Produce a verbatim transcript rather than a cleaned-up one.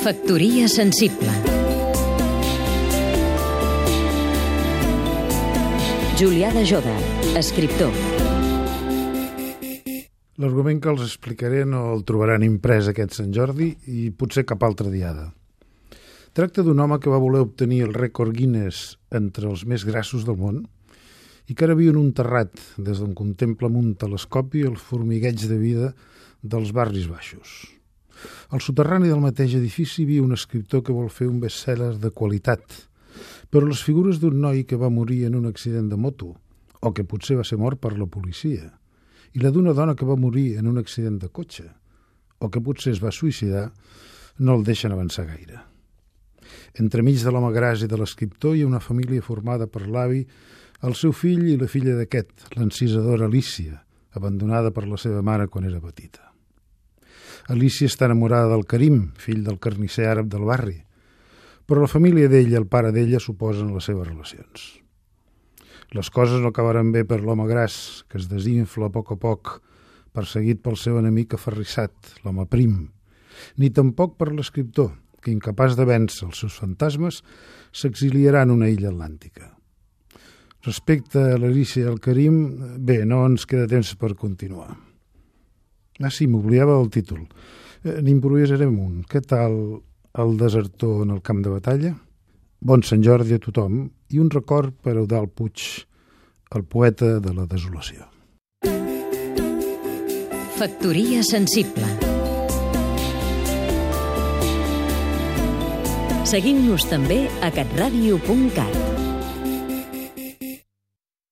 Factoria sensible. Julià de Joda, escriptor. L'argument que els explicaré no el trobaran imprès aquest Sant Jordi i potser cap altra diada. Tracta d'un home que va voler obtenir el rècord Guinness entre els més grassos del món i que ara viu en un terrat des d'on contempla amb un telescopi el formigueig de vida dels barris baixos. Al soterrani del mateix edifici viu un escriptor que vol fer un best-seller de qualitat, però les figures d'un noi que va morir en un accident de moto, o que potser va ser mort per la policia, i la d'una dona que va morir en un accident de cotxe, o que potser es va suïcidar, no el deixen avançar gaire. Entremig de l'home gras i de l'escriptor hi ha una família formada per l'avi, el seu fill i la filla d'aquest, l'encisadora Alicia, abandonada per la seva mare quan era petita. Alicia està enamorada del Karim, fill del carnisser àrab del barri, però la família d'ell i el pare d'ella s'oposen a les seves relacions. Les coses no acabaran bé per l'home gras, que es desinfla a poc a poc, perseguit pel seu enemic aferrissat, l'home prim, ni tampoc per l'escriptor, que, incapaç de vèncer els seus fantasmes, s'exiliarà en una illa atlàntica. Respecte a l'Alicia i al Karim, bé, no ens queda temps per continuar. Ah, sí, m'obliava del títol. Eh, N'improvisarem un. Què tal el desertor en el camp de batalla? Bon Sant Jordi a tothom i un record per Eudald Puig, el poeta de la desolació. Factoria sensible. Seguim-nos també a catradio punt cat.